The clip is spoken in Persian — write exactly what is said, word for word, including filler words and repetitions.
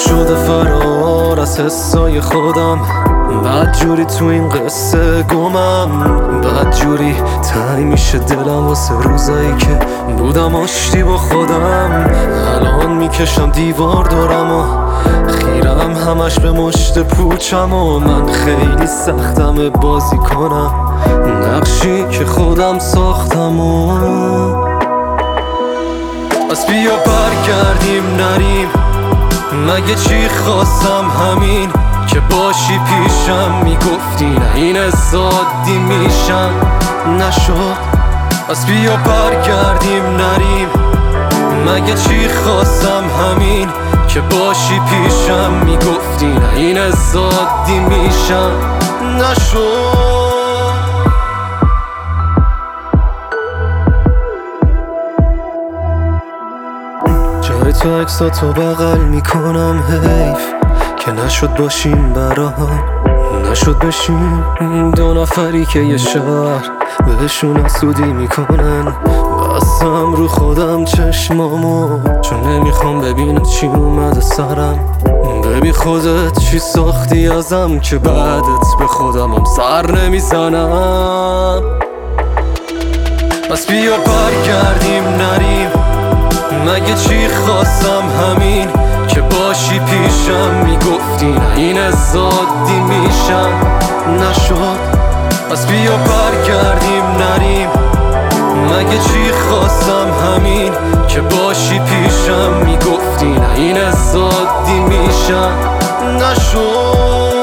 شده فرار از حسای خودم، بد جوری تو این قصه گمم، بد جوری تنگ میشه دلم واسه روزایی که بودم آشتی با خودم. الان میکشم دیوار دورم و خیرم همش به مشت پوچم و من خیلی سختم بازی کنم نقشی که خودم ساختم و از بیا برگردیم نریم، مگه چی خواستم همین که باشی پیشم، میگفتی نه این ازادی میشم نشد. از بیا برگردیم نریم، مگه چی خواستم همین که باشی پیشم، میگفتی نه این ازادی میشم نشد. جای تو عکساتو بغل میکنم، حیف که نشد باشیم براهم، نشد بشیم دو نفری که یه شهر بهشون حسودی میکنن. بستم رو خودم چشمامو چون نمیخوام ببینم چی اومده سرم. ببین خودت چی ساختی ازم که بعدت به خودمم سر نمیزنم. پس بیا برگردیم نریم، مگه چی خواستم همین که باشی پیشم، میگفتی نه این ازادی میشم نشد. پس بیا برگردیم نریم، مگه چی خواستم همین که باشی پیشم، میگفتی نه این ازادی میشم نشد.